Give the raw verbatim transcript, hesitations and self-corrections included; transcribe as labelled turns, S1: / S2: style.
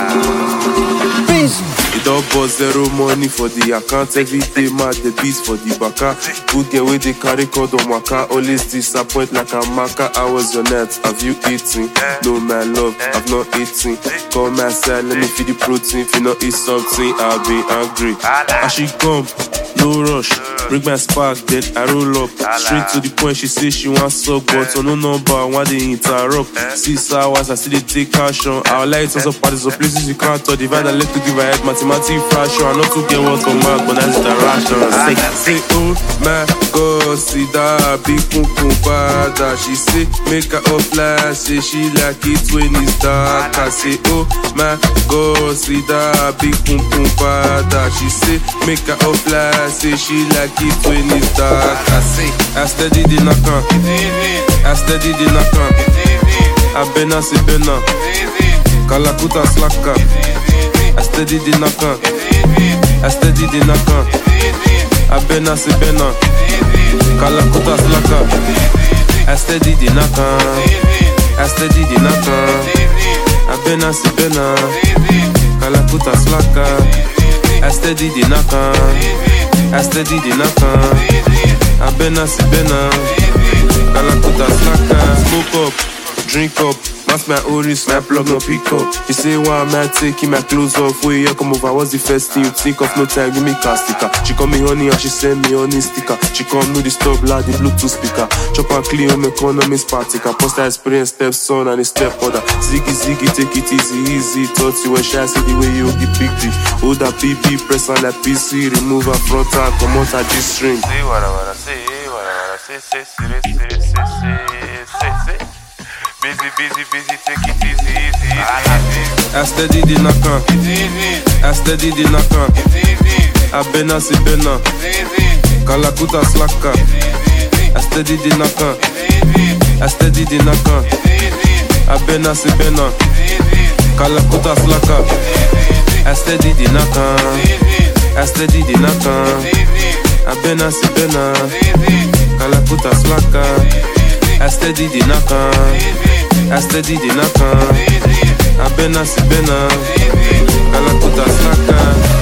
S1: It don't bust zero money for the account. Every day mad the beats for the baka. Good girl with the carry code on waka. Always disappoint like a maka. I was your net, have you eaten? No my love, I've not eaten. Call my side, let me feed the protein. If you not eat something, I'll be angry. As she come, no rush. Bring my spark, then I roll up. Straight to the point, she say she wants suck. But on no number, why they interrupt? Six hours, I see they take action. Our lights on some parties, some places you can't touch. Divide and let to give her head, mathematics fraction. I not to get what for mark, but that's the ration. Say, say, oh my God, see that big pum pum bada. She say, make her up flash, say she like it when it's dark. I say, oh my God, see that big pum pum bada. She say, make her up flash, say she like it when it's dark. I say, I steady the knock-on, I steady the knock-on. I bena se bena, Kalakuta slaka. I steady the knock-on, I steady the knock-on. I bena se bena, Kalakuta slaka. I steady the knock-on, I steady the knock-on. I bena se bena, Kalakuta slaka. I steady the knock-on, I steady the knock-on. I bena se bena, Kalakuta slaka. Smoke up, drink up. Mask my oris, my plug no pick up. You say why am I taking my clothes off? Where you come over, what's the first thing you think of? No time, give me car sticker. She call me honey and she send me honey sticker. She come no the stop like the Bluetooth speaker. Chop and clean on my economy spartica. Post her experience step son and a step other. Ziggy ziggy, take it easy, easy. Thought you were shy, see the way you the big D. Hold that P P, press on that P C. Remove her frontal, come out her G-string.
S2: Say what I wanna say, what I wanna say, say, say, say, say, say, say, say. Busy, busy, busy, take it easy, easy, easy.
S1: I steady the knock-on, I steady the knock-on. I bena se bena, Kalakuta slaka. I steady the knock-on, I steady the knock-on. I bena se bena, Kalakuta slaka. I steady the knock-on, I steady the knock-on. I bena se bena, Kalakuta slaka. I steady the knock-on, I steady the knock-on. I bena se bena, Kalakuta slaka.